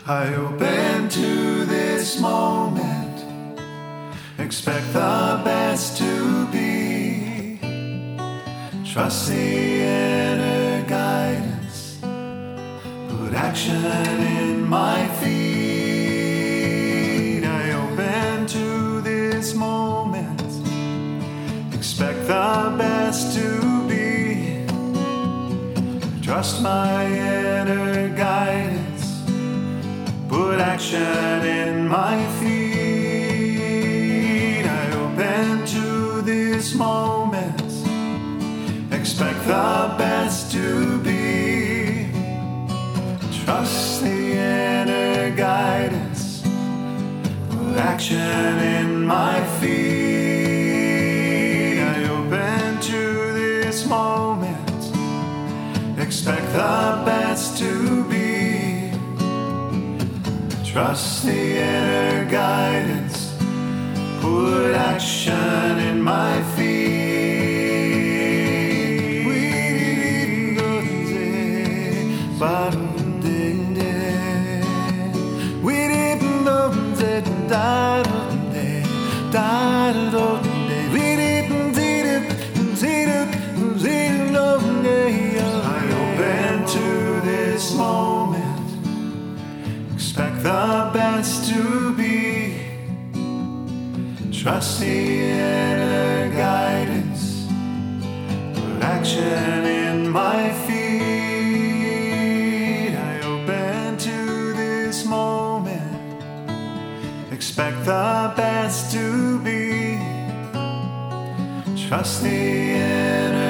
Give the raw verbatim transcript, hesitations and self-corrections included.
I open to this moment, expect the best to be. Trust the inner guidance, put action in my feet. I open to this moment, expect the best to be. Trust my inner guidance, put action in my feet. I open to this moment, expect the best to be. Trust the inner guidance, put action in my feet. I open to this moment, expect the best to be. Trust the inner guidance, put action in my feet. I open to this moment, expect the best to be. Trust the inner guidance, put action in my feet. I open to this moment, expect the best to be. Trust the inner